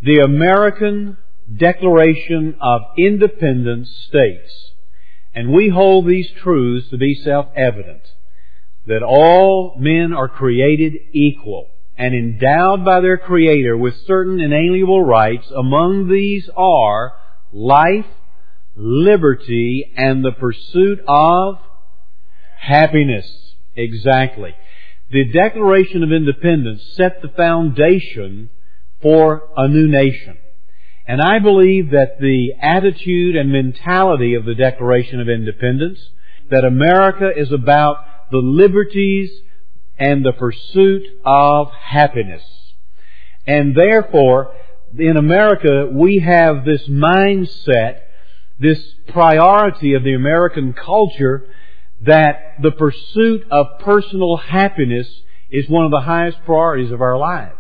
The American Declaration of Independence states, and we hold these truths to be self-evident, that all men are created equal and endowed by their Creator with certain inalienable rights. Among these are life, liberty, and the pursuit of happiness. Exactly. The Declaration of Independence set the foundation for a new nation. And I believe that the attitude and mentality of the Declaration of Independence, that America is about the liberties and the pursuit of happiness. And therefore, in America, we have this mindset, this priority of the American culture, that the pursuit of personal happiness is one of the highest priorities of our lives.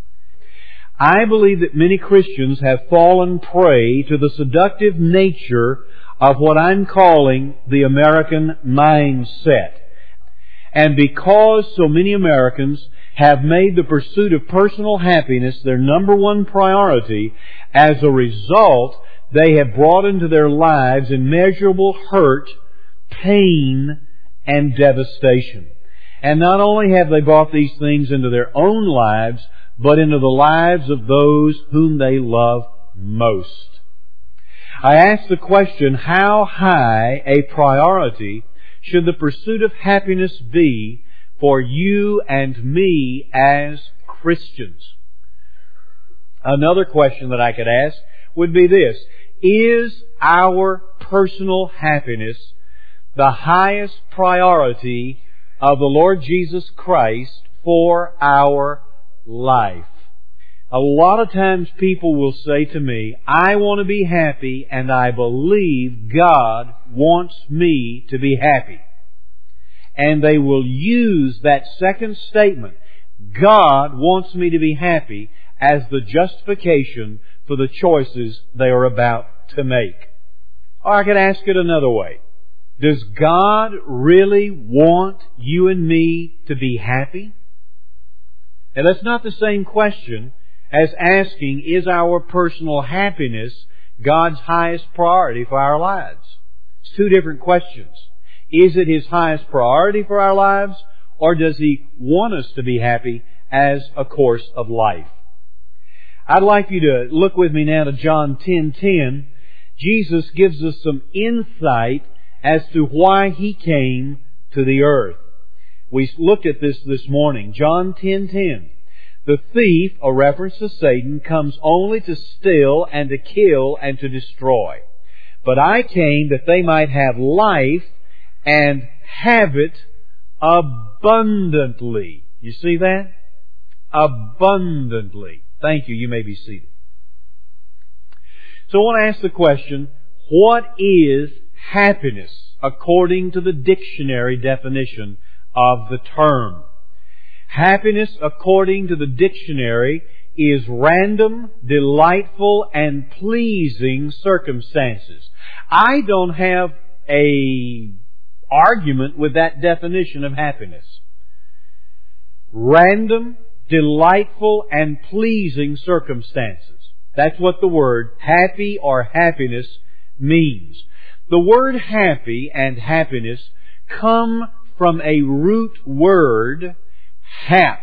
I believe that many Christians have fallen prey to the seductive nature of what I'm calling the American mindset. And because so many Americans have made the pursuit of personal happiness their number one priority, as a result, they have brought into their lives immeasurable hurt, pain, and devastation. And not only have they brought these things into their own lives, but into the lives of those whom they love most. I ask the question, how high a priority should the pursuit of happiness be for you and me as Christians? Another question that I could ask would be this: is our personal happiness the highest priority of the Lord Jesus Christ for our life? A lot of times people will say to me, I want to be happy and I believe God wants me to be happy. And they will use that second statement, God wants me to be happy, as the justification for the choices they are about to make. Or I could ask it another way. Does God really want you and me to be happy? And that's not the same question as asking, is our personal happiness God's highest priority for our lives? It's two different questions. Is it His highest priority for our lives, or does He want us to be happy as a course of life? I'd like you to look with me now to John 10:10. Jesus gives us some insight as to why He came to the earth. We looked at this morning. John 10:10. The thief, a reference to Satan, comes only to steal and to kill and to destroy. But I came that they might have life and have it abundantly. You see that? Abundantly. Thank you. You may be seated. So I want to ask the question, what is happiness according to the dictionary definition of the term? Happiness, according to the dictionary, is random, delightful, and pleasing circumstances. I don't have an argument with that definition of happiness. Random, delightful, and pleasing circumstances. That's what the word happy or happiness means. The word happy and happiness come from a root word, hap.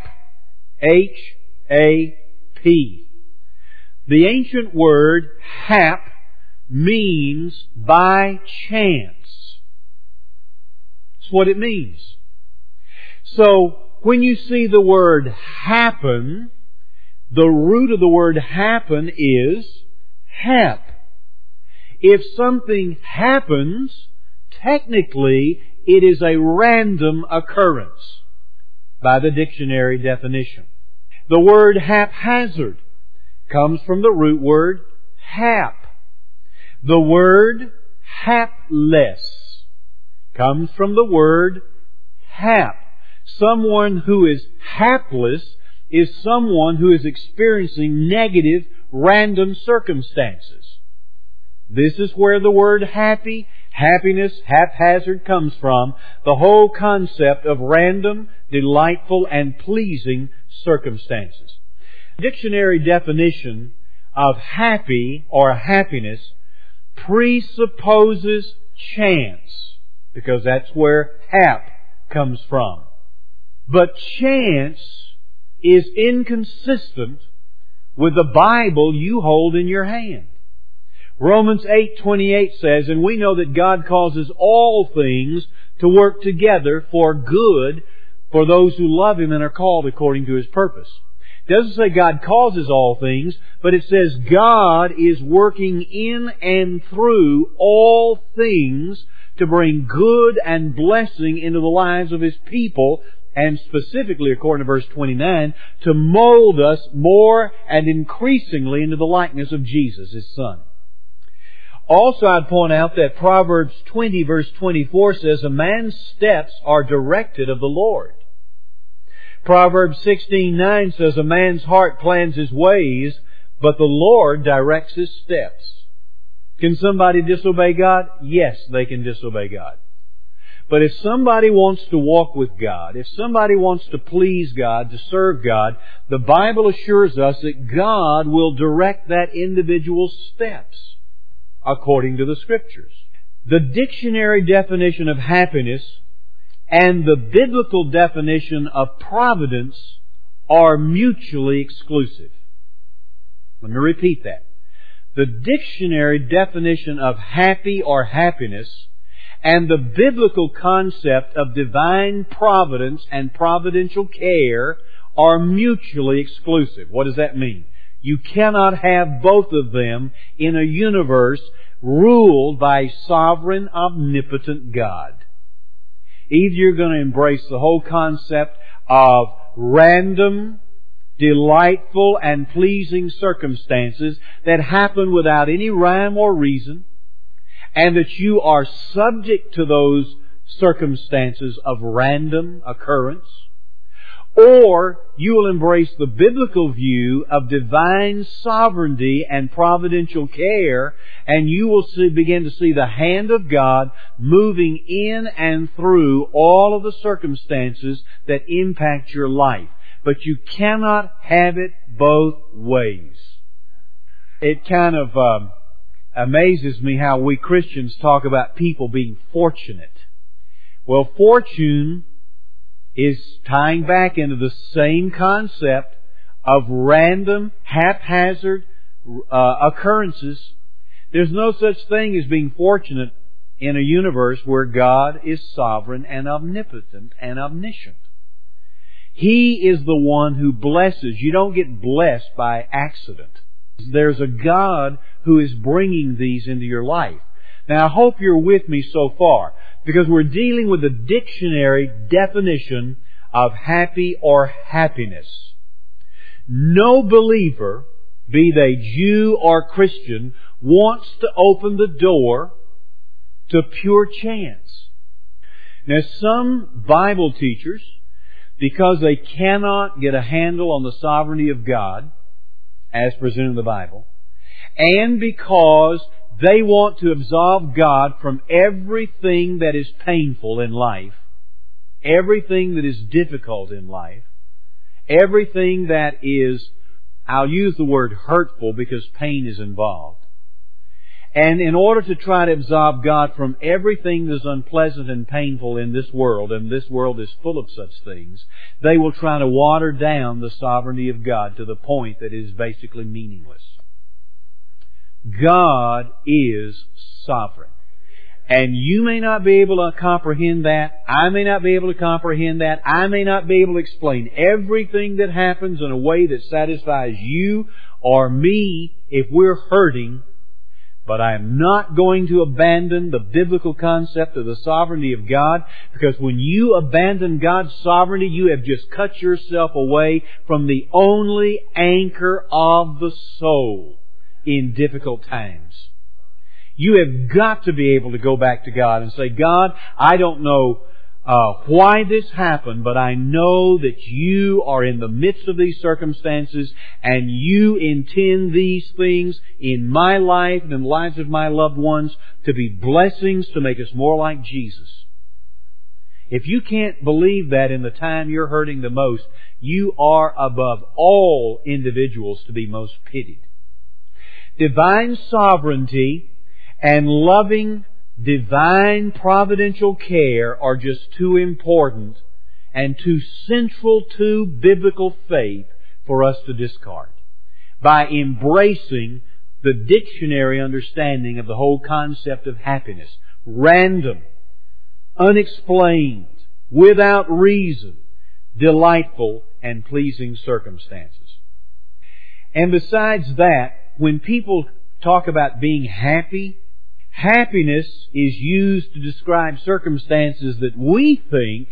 H-A-P. The ancient word hap means by chance. That's what it means. So, when you see the word happen, the root of the word happen is hap. If something happens, technically it is a random occurrence by the dictionary definition. The word haphazard comes from the root word hap. The word hapless comes from the word hap. Someone who is hapless is someone who is experiencing negative, random circumstances. This is where the word happy, happiness, haphazard comes from. The whole concept of random, delightful, and pleasing circumstances. Dictionary definition of happy or happiness presupposes chance, because that's where hap comes from. But chance is inconsistent with the Bible you hold in your hand. Romans 8:28 says, "And we know that God causes all things to work together for good for those who love Him and are called according to His purpose." It doesn't say God causes all things, but it says God is working in and through all things to bring good and blessing into the lives of His people, and specifically, according to verse 29, to mold us more and increasingly into the likeness of Jesus, His Son. Also, I'd point out that Proverbs 20 verse 24 says, "A man's steps are directed of the Lord." Proverbs 16:9 says, "A man's heart plans his ways, but the Lord directs his steps." Can somebody disobey God? Yes, they can disobey God. But if somebody wants to walk with God, if somebody wants to please God, to serve God, the Bible assures us that God will direct that individual's steps according to the Scriptures. The dictionary definition of happiness and the biblical definition of providence are mutually exclusive. Let me repeat that. The dictionary definition of happy or happiness and the biblical concept of divine providence and providential care are mutually exclusive. What does that mean? You cannot have both of them in a universe ruled by sovereign, omnipotent God. Either you're going to embrace the whole concept of random, delightful, and pleasing circumstances that happen without any rhyme or reason, and that you are subject to those circumstances of random occurrence, or you will embrace the biblical view of divine sovereignty and providential care, and you will begin to see the hand of God moving in and through all of the circumstances that impact your life. But you cannot have it both ways. It kind of amazes me how we Christians talk about people being fortunate. Well, fortune is tying back into the same concept of random, haphazard occurrences. There's no such thing as being fortunate in a universe where God is sovereign and omnipotent and omniscient. He is the one who blesses. You don't get blessed by accident. There's a God who is bringing these into your life. Now, I hope you're with me so far, because we're dealing with the dictionary definition of happy or happiness. No believer, be they Jew or Christian, wants to open the door to pure chance. Now, some Bible teachers, because they cannot get a handle on the sovereignty of God, as presented in the Bible, and because they want to absolve God from everything that is painful in life, everything that is difficult in life, everything that is, I'll use the word hurtful because pain is involved. And in order to try to absolve God from everything that is unpleasant and painful in this world, and this world is full of such things, they will try to water down the sovereignty of God to the point that it is basically meaningless. God is sovereign. And you may not be able to comprehend that. I may not be able to comprehend that. I may not be able to explain everything that happens in a way that satisfies you or me if we're hurting. But I am not going to abandon the biblical concept of the sovereignty of God, because when you abandon God's sovereignty, you have just cut yourself away from the only anchor of the soul in difficult times. You have got to be able to go back to God and say, God, I don't know why this happened, but I know that You are in the midst of these circumstances and You intend these things in my life and in the lives of my loved ones to be blessings to make us more like Jesus. If you can't believe that in the time you're hurting the most, you are above all individuals to be most pitied. Divine sovereignty and loving divine providential care are just too important and too central to biblical faith for us to discard. By embracing the dictionary understanding of the whole concept of happiness, random, unexplained, without reason, delightful and pleasing circumstances. And besides that, when people talk about being happy, happiness is used to describe circumstances that we think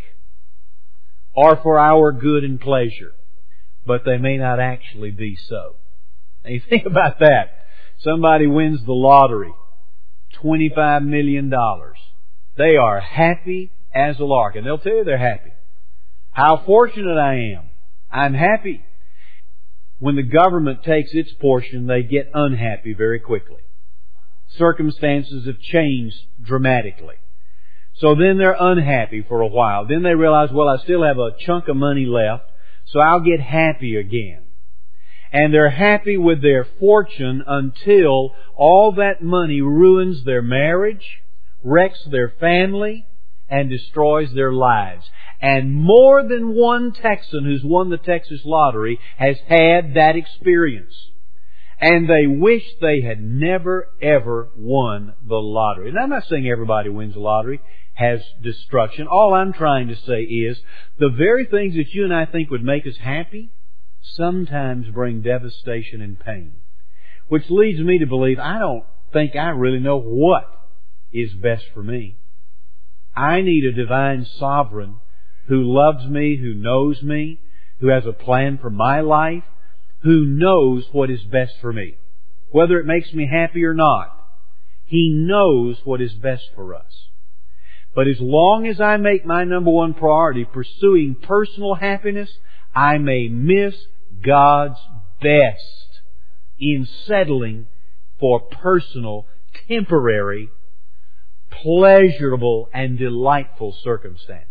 are for our good and pleasure, but they may not actually be so. Now you think about that. Somebody wins the lottery, $25 million. They are happy as a lark, and they'll tell you they're happy. How fortunate I am. I'm happy. When the government takes its portion, they get unhappy very quickly. Circumstances have changed dramatically. So then they're unhappy for a while. Then they realize, well, I still have a chunk of money left, so I'll get happy again. And they're happy with their fortune until all that money ruins their marriage, wrecks their family, and destroys their lives. And more than one Texan who's won the Texas lottery has had that experience. And they wish they had never, ever won the lottery. And I'm not saying everybody wins the lottery has destruction. All I'm trying to say is the very things that you and I think would make us happy sometimes bring devastation and pain. Which leads me to believe I don't think I really know what is best for me. I need a divine sovereign who loves me, who knows me, who has a plan for my life, who knows what is best for me. Whether it makes me happy or not, He knows what is best for us. But as long as I make my number one priority pursuing personal happiness, I may miss God's best in settling for personal, temporary, pleasurable, and delightful circumstances.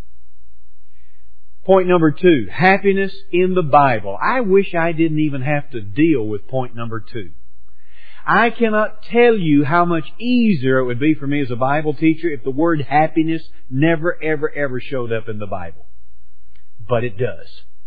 Point number 2, happiness in the Bible. I wish I didn't even have to deal with point number 2. I cannot tell you how much easier it would be for me as a Bible teacher if the word happiness never, ever, ever showed up in the Bible. But it does.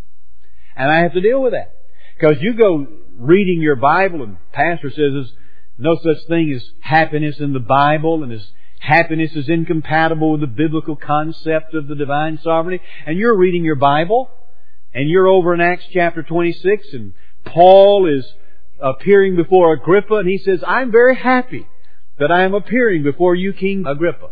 And I have to deal with that. Because you go reading your Bible and the pastor says there's no such thing as happiness in the Bible, and happiness is incompatible with the biblical concept of the divine sovereignty. And you're reading your Bible, and you're over in Acts chapter 26, and Paul is appearing before Agrippa, and he says, I'm very happy that I am appearing before you, King Agrippa.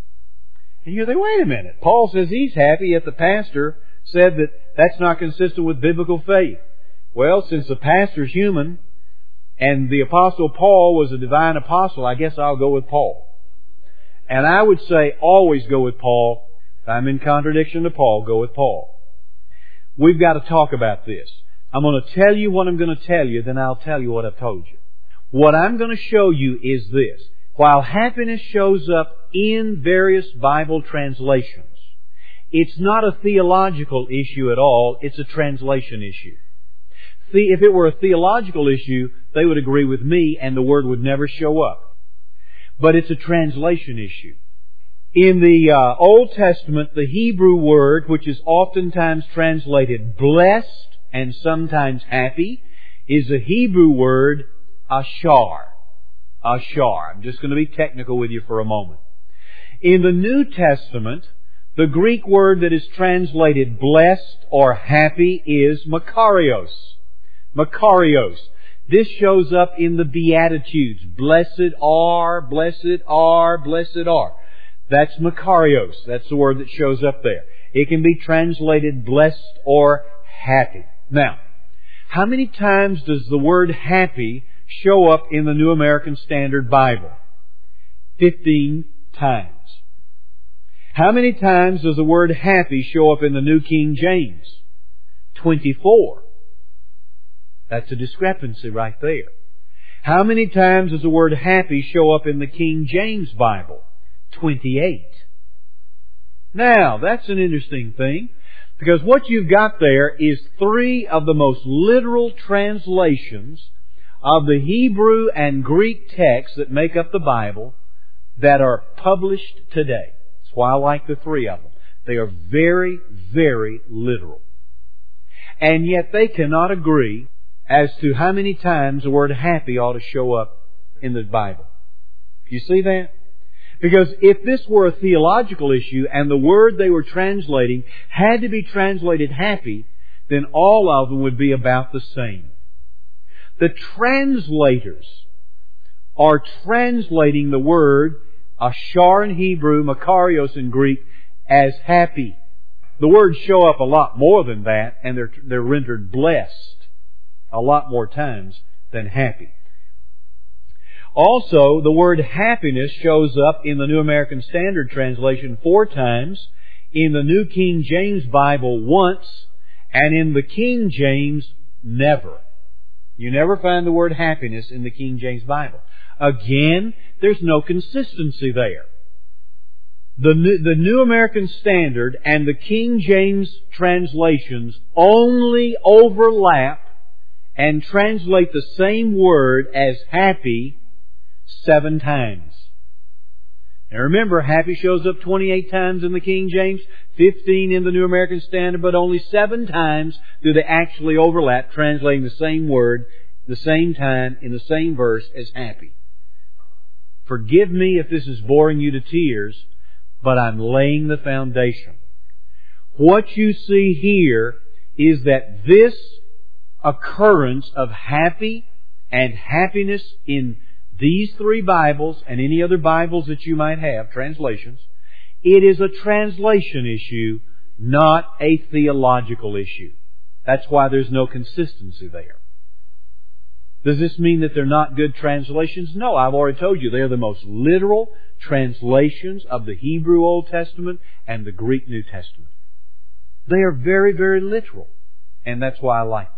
And you think, wait a minute. Paul says he's happy, yet the pastor said that that's not consistent with biblical faith. Well, since the pastor's human, and the Apostle Paul was a divine apostle, I guess I'll go with Paul. And I would say always go with Paul. If I'm in contradiction to Paul, go with Paul. We've got to talk about this. I'm going to tell you what I'm going to tell you, then I'll tell you what I've told you. What I'm going to show you is this. While happiness shows up in various Bible translations, it's not a theological issue at all, it's a translation issue. If it were a theological issue, they would agree with me and the word would never show up. But it's a translation issue. In the Old Testament, the Hebrew word, which is oftentimes translated blessed and sometimes happy, is the Hebrew word ashar. Ashar. I'm just going to be technical with you for a moment. In the New Testament, the Greek word that is translated blessed or happy is makarios. Makarios. This shows up in the Beatitudes. Blessed are, blessed are, blessed are. That's makarios. That's the word that shows up there. It can be translated blessed or happy. Now, how many times does the word happy show up in the New American Standard Bible? 15 times. How many times does the word happy show up in the New King James? 24. That's a discrepancy right there. How many times does the word happy show up in the King James Bible? 28. Now, that's an interesting thing, because what you've got there is 3 of the most literal translations of the Hebrew and Greek texts that make up the Bible that are published today. That's why I like the three of them. They are very, very literal. And yet they cannot agree as to how many times the word happy ought to show up in the Bible. You see that? Because if this were a theological issue and the word they were translating had to be translated happy, then all of them would be about the same. The translators are translating the word ashar in Hebrew, makarios in Greek, as happy. The words show up a lot more than that, and they're rendered blessed a lot more times than happy. Also, the word happiness shows up in the New American Standard Translation 4 times, in the New King James Bible once, and in the King James never. You never find the word happiness in the King James Bible. Again, there's no consistency there. The New American Standard and the King James translations only overlap and translate the same word as happy 7 times. Now remember, happy shows up 28 times in the King James, 15 in the New American Standard, but only 7 times do they actually overlap, translating the same word, the same time, in the same verse as happy. Forgive me if this is boring you to tears, but I'm laying the foundation. What you see here is that this occurrence of happy and happiness in these 3 Bibles and any other Bibles that you might have, translations, it is a translation issue, not a theological issue. That's why there's no consistency there. Does this mean that they're not good translations? No, I've already told you they're the most literal translations of the Hebrew Old Testament and the Greek New Testament. They are very, very literal, and that's why I like them.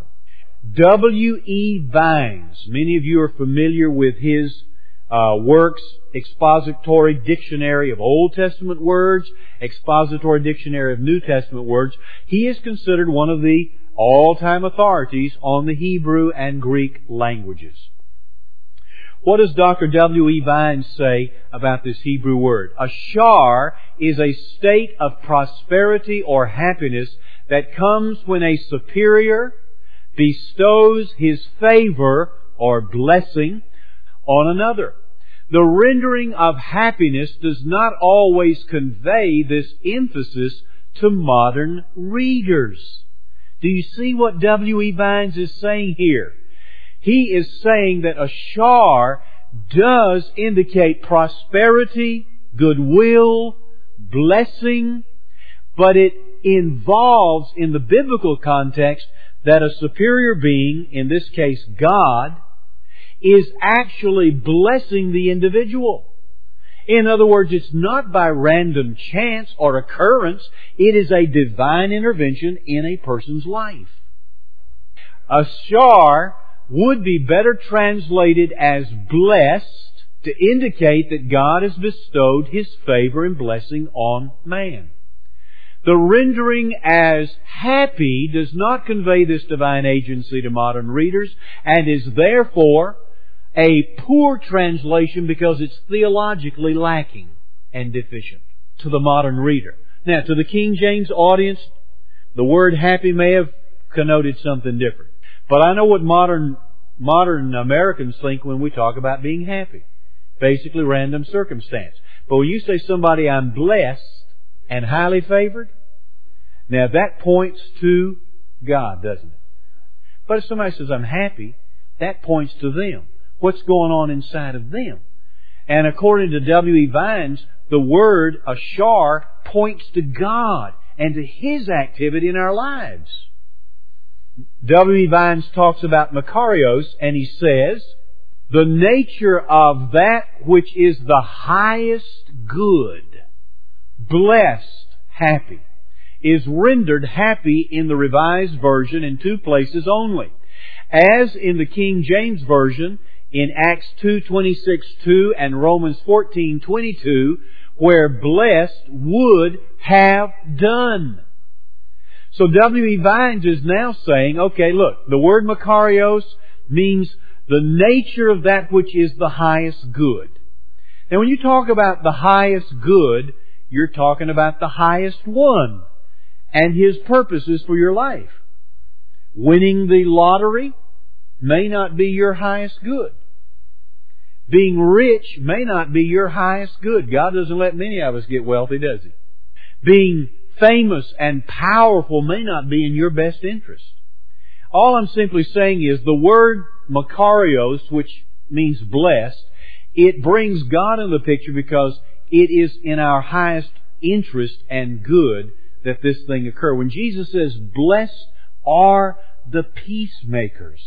W.E. Vines, many of you are familiar with his works, Expository Dictionary of Old Testament Words, Expository Dictionary of New Testament Words. He is considered one of the all-time authorities on the Hebrew and Greek languages. What does Dr. W.E. Vines say about this Hebrew word? Ashar is a state of prosperity or happiness that comes when a superior bestows his favor or blessing on another. The rendering of happiness does not always convey this emphasis to modern readers. Do you see what W.E. Vines is saying here? He is saying that ashar does indicate prosperity, goodwill, blessing, but it involves, in the biblical context, that a superior being, in this case God, is actually blessing the individual. In other words, it's not by random chance or occurrence. It is a divine intervention in a person's life. Ashar would be better translated as blessed to indicate that God has bestowed His favor and blessing on man. The rendering as happy does not convey this divine agency to modern readers and is therefore a poor translation because it's theologically lacking and deficient to the modern reader. Now, to the King James audience, the word happy may have connoted something different. But I know what modern Americans think when we talk about being happy. Basically random circumstance. But when you say somebody, I'm blessed and highly favored, now that points to God, doesn't it? But if somebody says, I'm happy, that points to them. What's going on inside of them? And according to W.E. Vines, the word ashar points to God and to His activity in our lives. W.E. Vines talks about makarios, and he says, the nature of that which is the highest good, blessed, happy, is rendered happy in the Revised Version in 2 places only. As in the King James Version, in Acts 2:26-2 and Romans 14:22, where blessed would have done. So W.E. Vines is now saying, okay, look, the word makarios means The nature of that which is the highest good. Now when you talk about the highest good, you're talking about the highest one and His purposes for your life. Winning the lottery may not be your highest good. Being rich may not be your highest good. God doesn't let many of us get wealthy, does He? Being famous and powerful may not be in your best interest. All I'm simply saying is the word Makarios, which means blessed, it brings God into the picture because it is in our highest interest and good that this thing occur. When Jesus says, blessed are the peacemakers,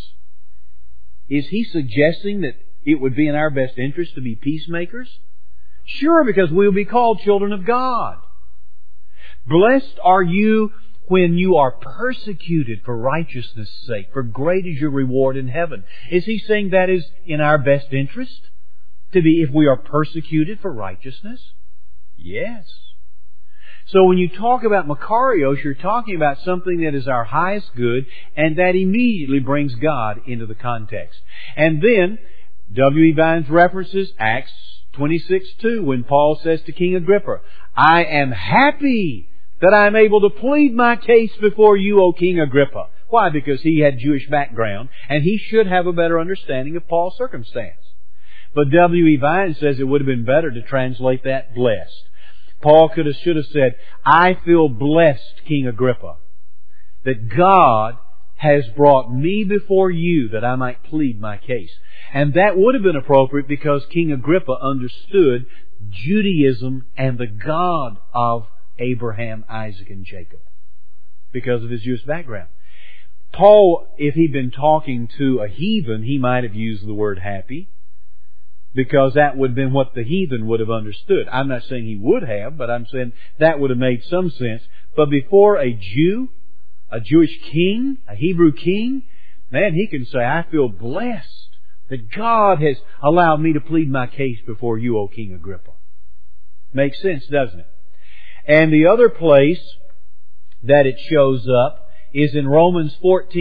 is He suggesting that it would be in our best interest to be peacemakers? Sure, because we'll be called children of God. Blessed are you when you are persecuted for righteousness' sake, for great is your reward in heaven. Is He saying that is in our best interest? To be if we are persecuted for righteousness? Yes. So when you talk about Makarios, you're talking about something that is our highest good, and that immediately brings God into the context. And then, W.E. Vines references Acts 26:2 when Paul says to King Agrippa, I am happy that I am able to plead my case before you, O King Agrippa. Why? Because he had Jewish background, and he should have a better understanding of Paul's circumstance. But W.E. Vine says it would have been better to translate that blessed. Paul should have said, I feel blessed, King Agrippa, that God has brought me before you that I might plead my case. And that would have been appropriate because King Agrippa understood Judaism and the God of Abraham, Isaac, and Jacob because of his Jewish background. Paul, if he'd been talking to a heathen, he might have used the word happy because that would have been what the heathen would have understood. I'm not saying he would have, but I'm saying that would have made some sense. But before a Jew, a Jewish king, a Hebrew king, man, he can say, I feel blessed that God has allowed me to plead my case before you, O King Agrippa. Makes sense, doesn't it? And the other place that it shows up is in Romans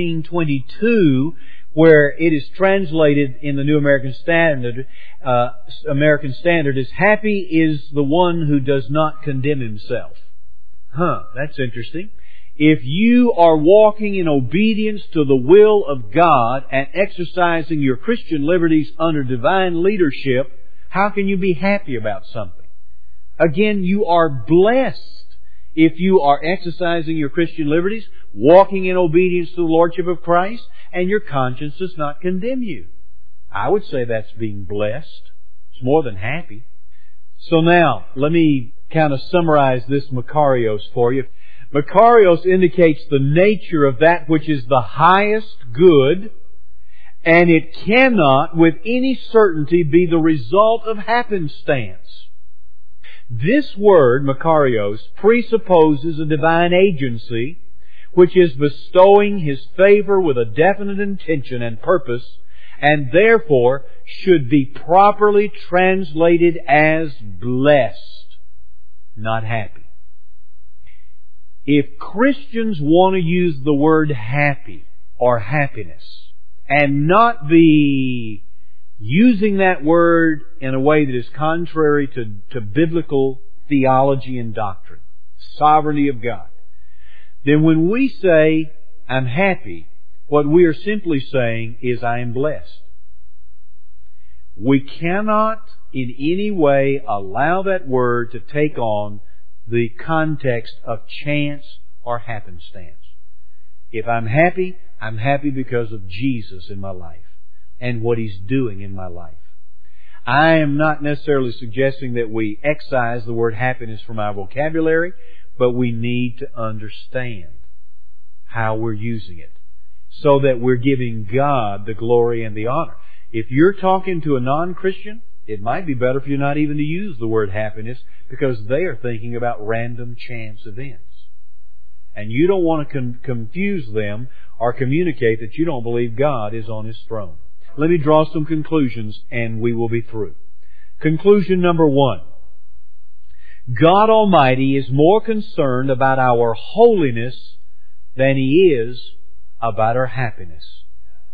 14:22, where it is translated in the New American Standard as happy is the one who does not condemn himself. That's interesting. If you are walking in obedience to the will of God and exercising your Christian liberties under divine leadership, how can you be happy about something? Again, you are blessed if you are exercising your Christian liberties, walking in obedience to the Lordship of Christ, and your conscience does not condemn you. I would say that's being blessed. It's more than happy. So now, let me kind of summarize this Makarios for you. Makarios indicates the nature of that which is the highest good, and it cannot with any certainty be the result of happenstance. This word, Makarios, presupposes a divine agency which is bestowing His favor with a definite intention and purpose, and therefore should be properly translated as blessed, not happy. If Christians want to use the word happy or happiness and not be using that word in a way that is contrary to biblical theology and doctrine, sovereignty of God, then when we say, I'm happy, what we are simply saying is, I am blessed. We cannot in any way allow that word to take on the context of chance or happenstance. If I'm happy because of Jesus in my life and what He's doing in my life. I am not necessarily suggesting that we excise the word happiness from our vocabulary, but we need to understand how we're using it so that we're giving God the glory and the honor. If you're talking to a non-Christian, it might be better for you not even to use the word happiness because they are thinking about random chance events. And you don't want to confuse them or communicate that you don't believe God is on His throne. Let me draw some conclusions and we will be through. Conclusion number 1. God Almighty is more concerned about our holiness than He is about our happiness.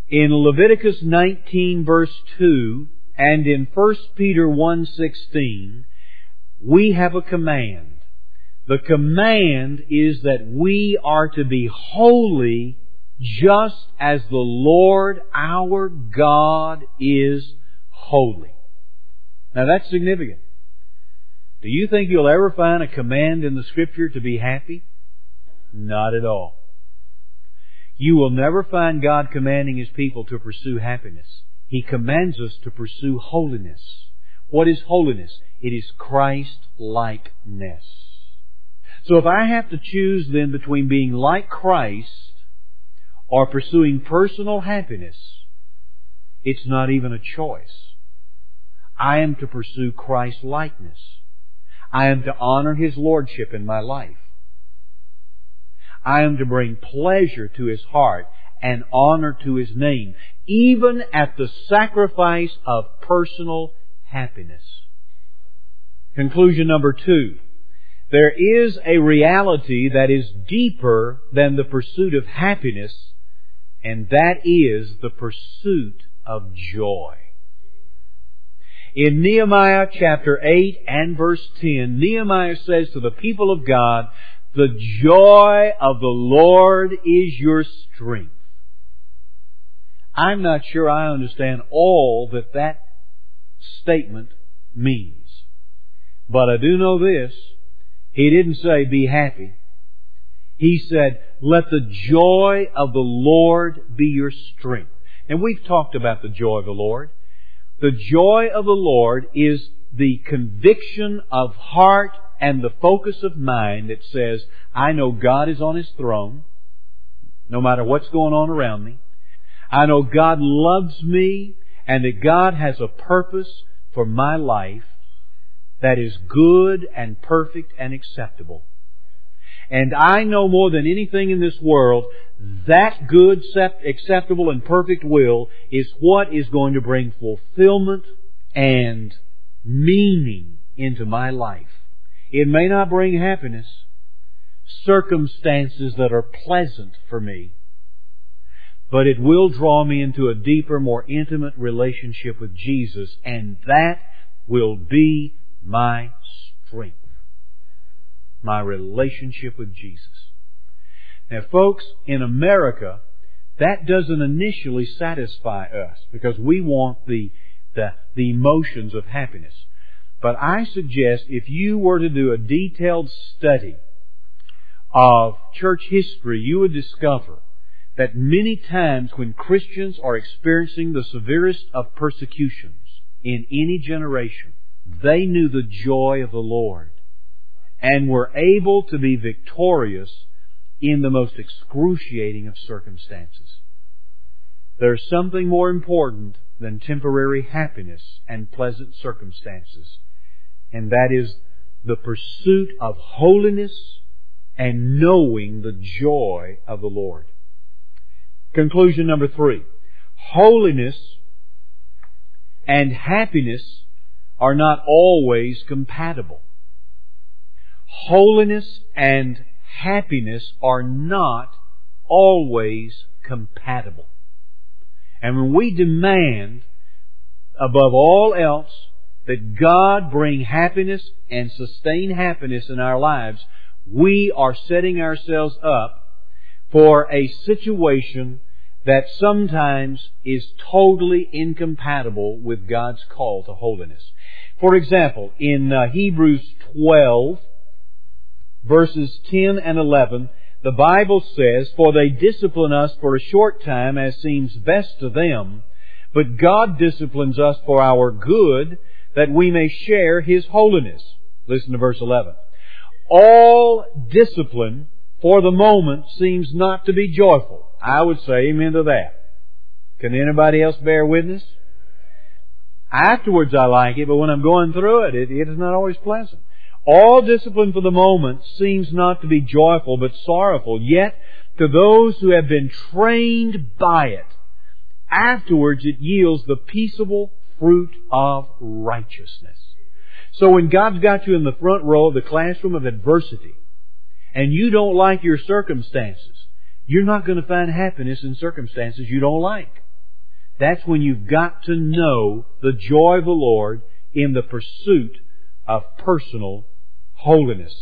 In Leviticus 19 verse 2 and in 1 Peter 1:16, we have a command. The command is that we are to be holy just as the Lord our God is holy. Now that's significant. Do you think you'll ever find a command in the Scripture to be happy? Not at all. You will never find God commanding His people to pursue happiness. He commands us to pursue holiness. What is holiness? It is Christ-likeness. So if I have to choose then between being like Christ or pursuing personal happiness, it's not even a choice. I am to pursue Christ-likeness. I am to honor His Lordship in my life. I am to bring pleasure to His heart and honor to His name, even at the sacrifice of personal happiness. Conclusion number 2. There is a reality that is deeper than the pursuit of happiness, and that is the pursuit of joy. In Nehemiah chapter 8 and verse 10, Nehemiah says to the people of God, "The joy of the Lord is your strength." I'm not sure I understand all that that statement means. But I do know this. He didn't say, "Be happy." He said, "Let the joy of the Lord be your strength." And we've talked about the joy of the Lord. The joy of the Lord is the conviction of heart and the focus of mind that says, I know God is on His throne, no matter what's going on around me. I know God loves me and that God has a purpose for my life that is good and perfect and acceptable. And I know more than anything in this world, that good, acceptable, and perfect will is what is going to bring fulfillment and meaning into my life. It may not bring happiness, circumstances that are pleasant for me, but it will draw me into a deeper, more intimate relationship with Jesus, and that will be my strength. My relationship with Jesus. Now folks, in America, that doesn't initially satisfy us because we want the emotions of happiness. But I suggest if you were to do a detailed study of church history, you would discover that many times when Christians are experiencing the severest of persecutions in any generation, they knew the joy of the Lord and were able to be victorious in the most excruciating of circumstances. There's something more important than temporary happiness and pleasant circumstances, and that is the pursuit of holiness and knowing the joy of the Lord. Conclusion number 3. Holiness and happiness are not always compatible. Holiness and happiness are not always compatible. And when we demand, above all else, that God bring happiness and sustain happiness in our lives, we are setting ourselves up for a situation that sometimes is totally incompatible with God's call to holiness. For example, in Hebrews 12, verses 10 and 11, the Bible says, "For they discipline us for a short time as seems best to them, but God disciplines us for our good, that we may share His holiness." Listen to verse 11. "All discipline for the moment seems not to be joyful." I would say amen to that. Can anybody else bear witness? Afterwards I like it, but when I'm going through it, it is not always pleasant. "All discipline for the moment seems not to be joyful, but sorrowful. Yet to those who have been trained by it, afterwards it yields the peaceable fruit of righteousness." So when God's got you in the front row of the classroom of adversity, and you don't like your circumstances, you're not going to find happiness in circumstances you don't like. That's when you've got to know the joy of the Lord in the pursuit of personal holiness.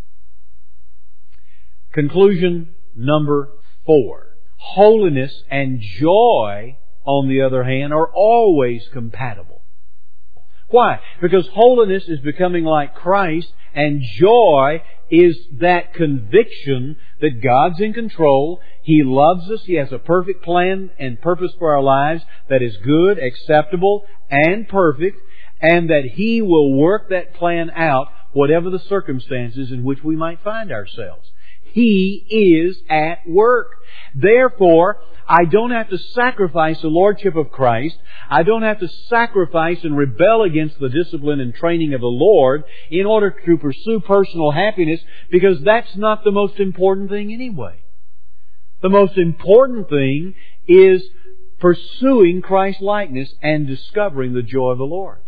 Conclusion number 4. Holiness and joy, on the other hand, are always compatible. Why? Because holiness is becoming like Christ, and joy is that conviction that God's in control. He loves us. He has a perfect plan and purpose for our lives that is good, acceptable, and perfect, and that He will work that plan out, whatever the circumstances in which we might find ourselves. He is at work. Therefore, I don't have to sacrifice the Lordship of Christ. I don't have to sacrifice and rebel against the discipline and training of the Lord in order to pursue personal happiness, because that's not the most important thing anyway. The most important thing is pursuing Christ-likeness and discovering the joy of the Lord.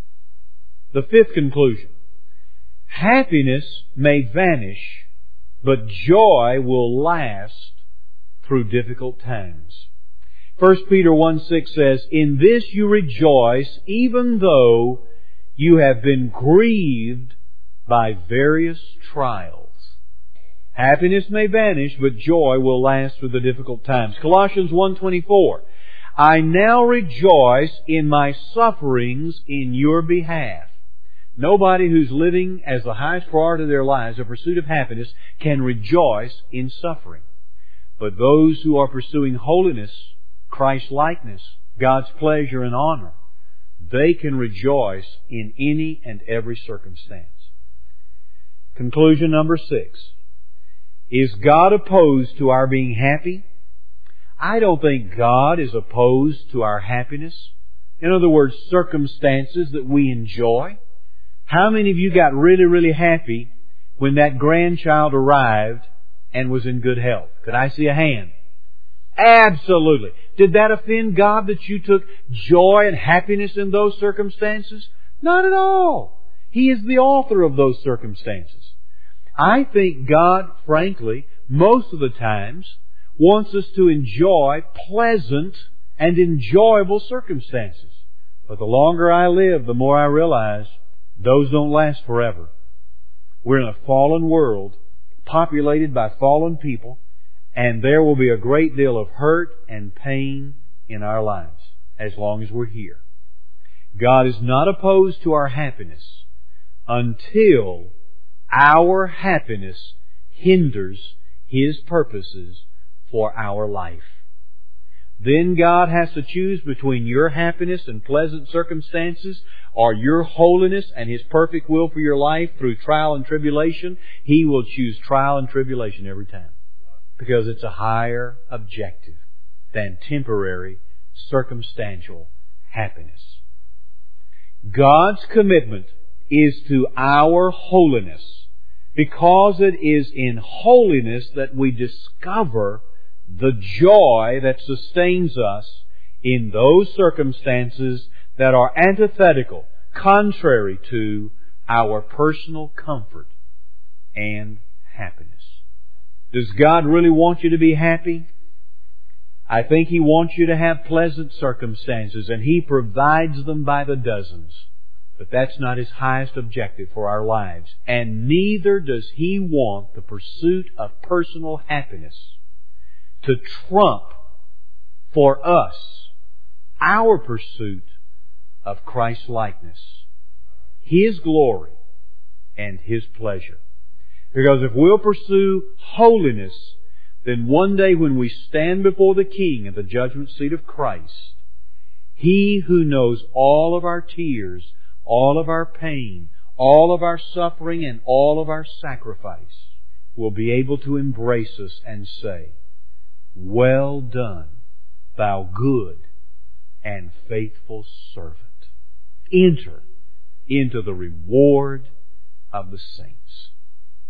The 5th conclusion. Happiness may vanish, but joy will last through difficult times. 1 Peter 1:6 says, "In this you rejoice, even though you have been grieved by various trials." Happiness may vanish, but joy will last through the difficult times. Colossians 1:24, "I now rejoice in my sufferings in your behalf." Nobody who's living as the highest priority of their lives, a pursuit of happiness, can rejoice in suffering. But those who are pursuing holiness, Christ-likeness, God's pleasure and honor, they can rejoice in any and every circumstance. Conclusion number 6. Is God opposed to our being happy? I don't think God is opposed to our happiness. In other words, circumstances that we enjoy. How many of you got really, really happy when that grandchild arrived and was in good health? Could I see a hand? Absolutely. Did that offend God that you took joy and happiness in those circumstances? Not at all. He is the author of those circumstances. I think God, frankly, most of the times, wants us to enjoy pleasant and enjoyable circumstances. But the longer I live, the more I realize those don't last forever. We're in a fallen world, populated by fallen people, and there will be a great deal of hurt and pain in our lives as long as we're here. God is not opposed to our happiness until our happiness hinders His purposes for our life. Then God has to choose between your happiness and pleasant circumstances or your holiness and His perfect will for your life through trial and tribulation. He will choose trial and tribulation every time, because it's a higher objective than temporary, circumstantial happiness. God's commitment is to our holiness, because it is in holiness that we discover the joy that sustains us in those circumstances that are antithetical, contrary to our personal comfort and happiness. Does God really want you to be happy? I think He wants you to have pleasant circumstances, and He provides them by the dozens. But that's not His highest objective for our lives. And neither does He want the pursuit of personal happiness to trump for us our pursuit of Christ-likeness, His glory, and His pleasure. Because if we'll pursue holiness, then one day when we stand before the King at the judgment seat of Christ, He who knows all of our tears, all of our pain, all of our suffering, and all of our sacrifice, will be able to embrace us and say, "Well done, thou good and faithful servant. Enter into the reward of the saints."